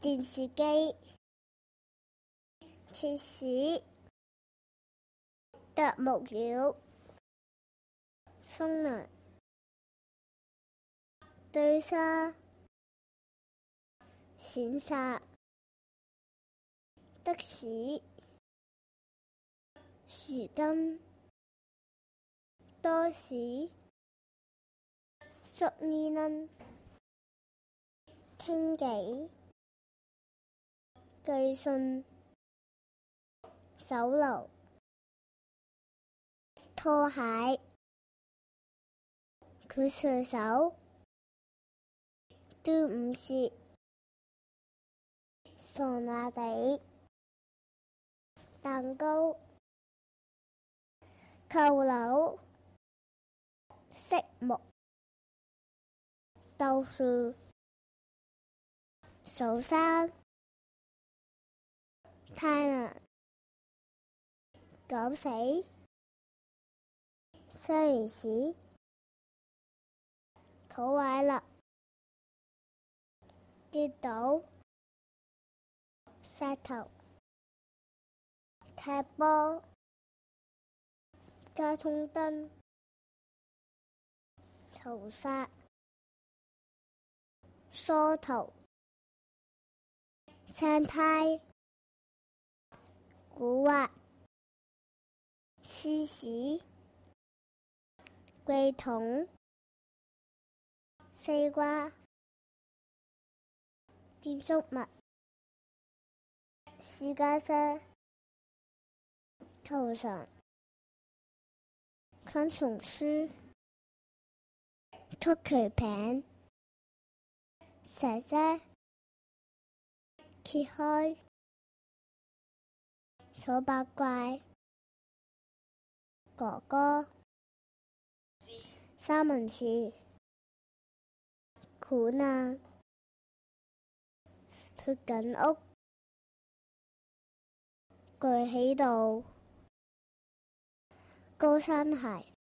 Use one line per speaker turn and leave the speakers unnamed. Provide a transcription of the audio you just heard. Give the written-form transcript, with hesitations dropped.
電視機，切屎，啄木鳥，松梁，堆沙，閃殺，的士，匙羹，多士，粟米稈，傾偈，寄信，手榴，拖鞋，佢射手，端午節，傻那地，蛋糕，扣樓，色木，豆腐，數山，太陽，狗死，西兒屎，肚壞啦，跌倒，石頭，踢波，交通燈，屠殺，梳頭，生胎，蠱惑，黐屎，櫃桶，西瓜，建築物，私家車，圖上，昆蟲書，曲奇餅，姐姐，揭開，數八怪，哥哥，三文治，款啊，脫緊屋，舉起度，高踭鞋。